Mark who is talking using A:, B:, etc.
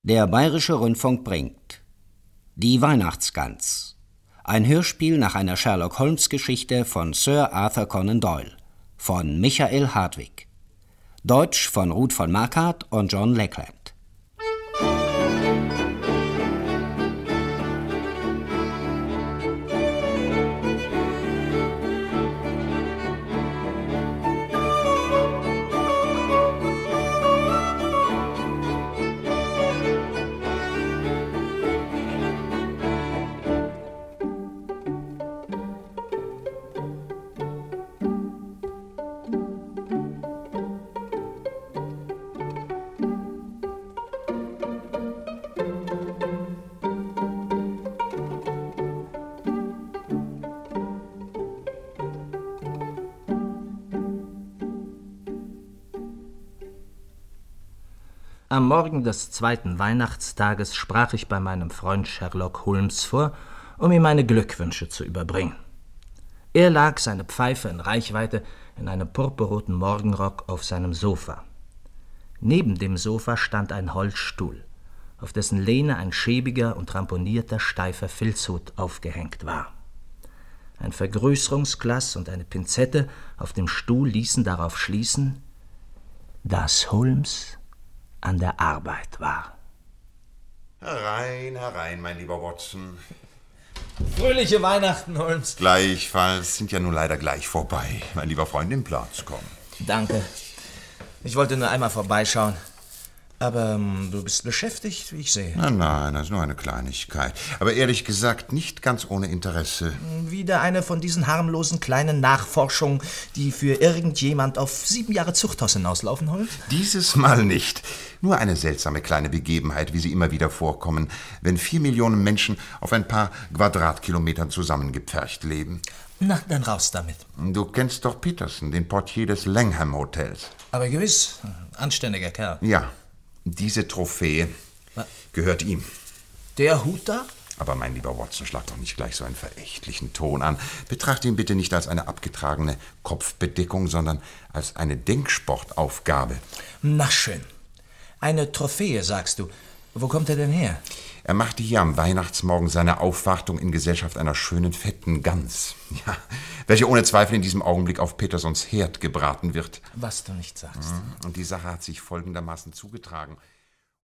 A: Der Bayerische Rundfunk bringt Die Weihnachtsgans, ein Hörspiel nach einer Sherlock-Holmes-Geschichte von Sir Arthur Conan Doyle von Michael Hartwig. Deutsch von Ruth von Marquardt und John Lackland.
B: Am Morgen des 2. Weihnachtstages sprach ich bei meinem Freund Sherlock Holmes vor, um ihm meine Glückwünsche zu überbringen. Er lag, seine Pfeife in Reichweite, in einem purpurroten Morgenrock auf seinem Sofa. Neben dem Sofa stand ein Holzstuhl, auf dessen Lehne ein schäbiger und ramponierter steifer Filzhut aufgehängt war. Ein Vergrößerungsglas und eine Pinzette auf dem Stuhl ließen darauf schließen, dass Holmes an der Arbeit war.
C: Herein, mein lieber Watson.
D: Fröhliche Weihnachten, Holmes.
C: Gleichfalls, sind ja nun leider gleich vorbei. Mein lieber Freund, nimm Platz, komm.
D: Danke. Ich wollte nur einmal vorbeischauen. Aber du bist beschäftigt, wie ich sehe.
C: Nein, das ist nur eine Kleinigkeit. Aber ehrlich gesagt, nicht ganz ohne Interesse.
D: Wieder eine von diesen harmlosen kleinen Nachforschungen, die für irgendjemand auf 7 Jahre Zuchthaus hinauslaufen, Holmes?
C: Dieses Mal nicht. Nur eine seltsame kleine Begebenheit, wie sie immer wieder vorkommen, wenn 4 Millionen Menschen auf ein paar Quadratkilometern zusammengepfercht leben.
D: Na, dann raus damit.
C: Du kennst doch Peterson, den Portier des Langham Hotels.
D: Aber gewiss, anständiger Kerl.
C: Ja. Diese Trophäe gehört ihm.
D: Der Hut da?
C: Aber mein lieber Watson, schlag doch nicht gleich so einen verächtlichen Ton an. Betrachte ihn bitte nicht als eine abgetragene Kopfbedeckung, sondern als eine Denksportaufgabe.
D: Na schön. Eine Trophäe, sagst du. Wo kommt er denn her?
C: Er machte hier am Weihnachtsmorgen seine Aufwartung in Gesellschaft einer schönen, fetten Gans. Ja, welche ohne Zweifel in diesem Augenblick auf Petersons Herd gebraten wird.
D: Was du nicht sagst.
C: Und die Sache hat sich folgendermaßen zugetragen.